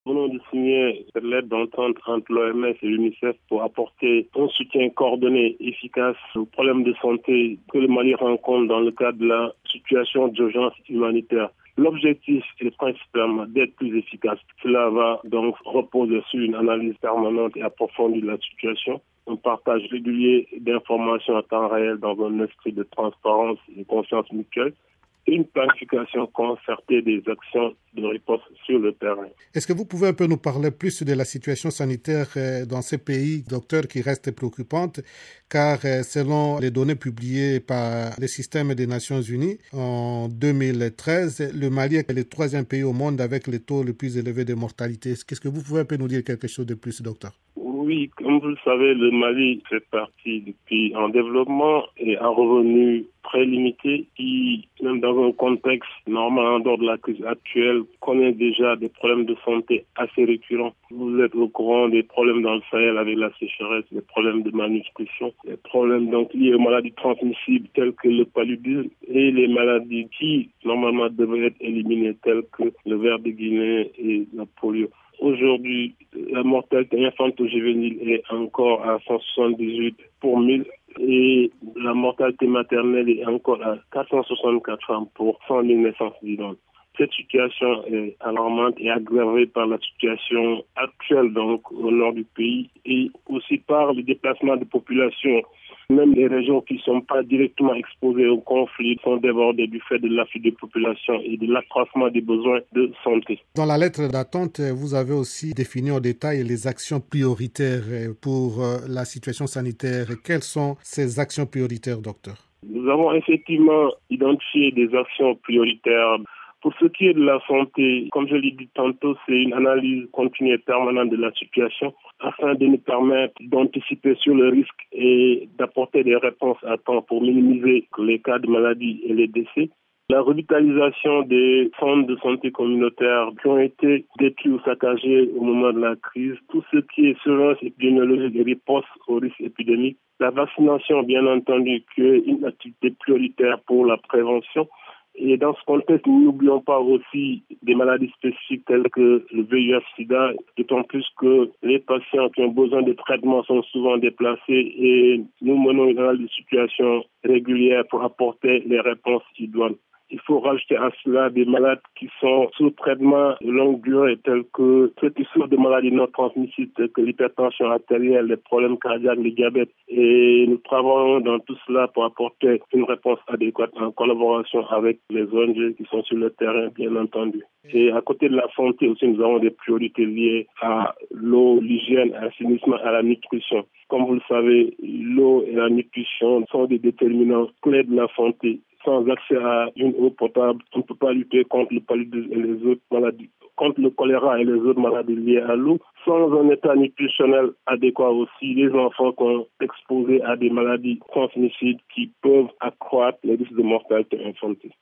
Nous venons de signer cette lettre d'entente entre l'OMS et l'UNICEF pour apporter un soutien coordonné et efficace aux problèmes de santé que le Mali rencontre dans le cadre de la situation d'urgence humanitaire. L'objectif est principalement d'être plus efficace. Cela va donc reposer sur une analyse permanente et approfondie de la situation, un partage régulier d'informations à temps réel dans un esprit de transparence et de confiance mutuelle, et une planification concertée des actions de réponse sur le terrain. Est-ce que vous pouvez un peu nous parler plus de la situation sanitaire dans ces pays, docteur, qui reste préoccupante, car selon les données publiées par le système des Nations Unies en 2013, le Mali est le troisième pays au monde avec le taux le plus élevé de mortalité. Est-ce que vous pouvez un peu nous dire quelque chose de plus, docteur? Oui, comme vous le savez, le Mali fait partie du pays en développement et un revenu très limité qui, même dans un contexte normal en dehors de la crise actuelle, connaît déjà des problèmes de santé assez récurrents. Vous êtes au courant des problèmes dans le Sahel avec la sécheresse, des problèmes de malnutrition, des problèmes donc liés aux maladies transmissibles telles que le paludisme et les maladies qui, normalement, devraient être éliminées telles que le ver de Guinée et la polio. Aujourd'hui, la mortalité infanto-juvénile est encore à 178 pour 1000 et la mortalité maternelle est encore à 464 femmes pour 100 000 naissances vivantes. Cette situation est alarmante et aggravée par la situation actuelle donc au nord du pays et aussi par le déplacement de populations. Même les régions qui ne sont pas directement exposées au conflit sont débordées du fait de l'afflux des populations et de l'accroissement des besoins de santé. Dans la lettre d'attente, vous avez aussi défini en détail les actions prioritaires pour la situation sanitaire. Quelles sont ces actions prioritaires, docteur? Nous avons effectivement identifié des actions prioritaires. Pour ce qui est de la santé, comme je l'ai dit tantôt, c'est une analyse continue et permanente de la situation afin de nous permettre d'anticiper sur le risque et d'apporter des réponses à temps pour minimiser les cas de maladie et les décès. La revitalisation des centres de santé communautaires qui ont été détruits ou saccagés au moment de la crise, tout ce qui est surveillance épidémiologique et réponse aux risques épidémiques. La vaccination, bien entendu, qui est une activité prioritaire pour la prévention. Et dans ce contexte, nous n'oublions pas aussi des maladies spécifiques telles que le VIH-Sida, d'autant plus que les patients qui ont besoin de traitement sont souvent déplacés et nous menons une analyse de situation régulière pour apporter les réponses idoines. Il faut rajouter à cela des malades qui sont sous traitement de longue durée, tels que ceux qui souffrent de maladies non transmissibles, telles que l'hypertension artérielle, les problèmes cardiaques, le diabète. Et nous travaillons dans tout cela pour apporter une réponse adéquate en collaboration avec les ONG qui sont sur le terrain, bien entendu. Et à côté de la santé aussi, nous avons des priorités liées à l'eau, l'hygiène, à l'assainissement, à la nutrition. Comme vous le savez, l'eau et la nutrition sont des déterminants clés de la santé. Sans accès à une eau potable, on ne peut pas lutter contre le paludisme et les autres maladies, contre le choléra et les autres maladies liées à l'eau. Sans un état nutritionnel adéquat aussi, les enfants sont exposés à des maladies transmissibles qui peuvent accroître les risques de mortalité infantile.